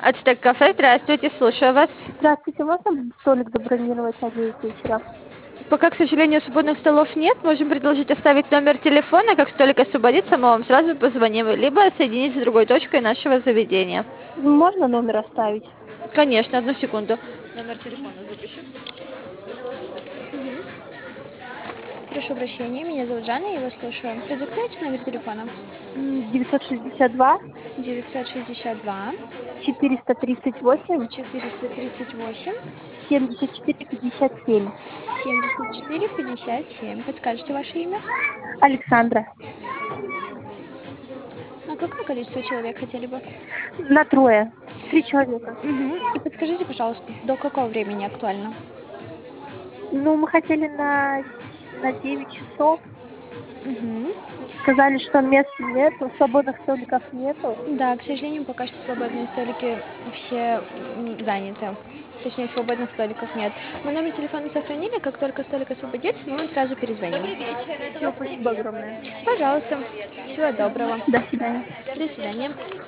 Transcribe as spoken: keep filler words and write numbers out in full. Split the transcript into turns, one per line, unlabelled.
Ацтек кафе, здравствуйте, слушаю вас.
Здравствуйте, можно столик забронировать на девять вечера?
Пока, к сожалению, свободных столов нет, можем предложить оставить номер телефона, как столик освободится, мы вам сразу позвоним, либо соединить с другой точкой нашего заведения.
Можно номер оставить?
Конечно, одну секунду. Номер телефона запишу. Прошу прощения, меня зовут Жанна, я вас слушаю. Продиктуйте номер телефона.
М, девятьсот шестьдесят два
девятьсот шестьдесят два
четыреста тридцать восемь
четыреста тридцать восемь
семьдесят четыре пятьдесят семь.
семьдесят четыре пятьдесят семь. Подскажите ваше имя?
Александра.
На какое количество человек хотели бы?
На трое. Три человека.
Мгм. И подскажите, пожалуйста, до какого времени актуально?
Ну, мы хотели на, на девять часов.
Мгм.
Сказали, что мест нету, свободных столиков нету.
Да, к сожалению, пока что свободные столики все м, заняты. Точнее, свободных столиков нет. Мы номер телефона сохранили, как только столик освободится, мы вам сразу перезвоним.
Все, спасибо огромное.
Пожалуйста. Всего доброго.
До свидания.
До свидания.